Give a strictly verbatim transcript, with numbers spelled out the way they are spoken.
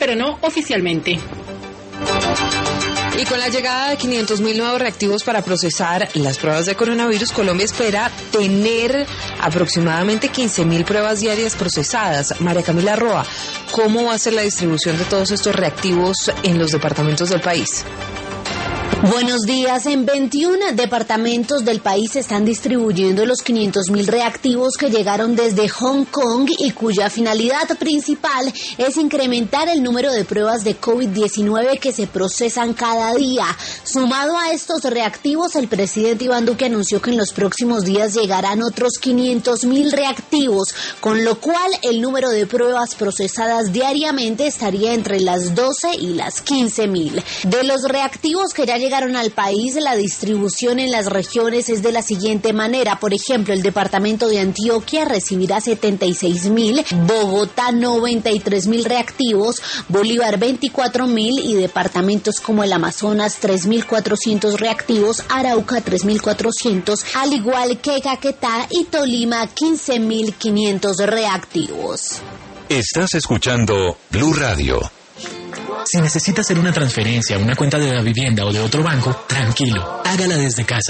pero no oficialmente. Y con la llegada de quinientos mil nuevos reactivos para procesar las pruebas de coronavirus, Colombia espera tener aproximadamente quince mil pruebas diarias procesadas. María Camila Roa, ¿cómo va a ser la distribución de todos estos reactivos en los departamentos del país? Buenos días. En veintiún departamentos del país se están distribuyendo los quinientos mil reactivos que llegaron desde Hong Kong y cuya finalidad principal es incrementar el número de pruebas de COVID diecinueve que se procesan cada día. Sumado a estos reactivos, el presidente Iván Duque anunció que en los próximos días llegarán otros quinientos mil reactivos, con lo cual el número de pruebas procesadas diariamente estaría entre las doce y las quince mil. De los reactivos que ya llegaron al país, la distribución en las regiones es de la siguiente manera. Por ejemplo, el departamento de Antioquia recibirá setenta y seis mil, Bogotá noventa y tres mil reactivos, Bolívar veinticuatro mil y departamentos como el Amazonas tres mil cuatrocientos reactivos, Arauca tres mil cuatrocientos, al igual que Caquetá y Tolima quince mil quinientos reactivos. Estás escuchando Blue Radio. Si necesita hacer una transferencia a una cuenta de la vivienda o de otro banco, tranquilo, hágala desde casa.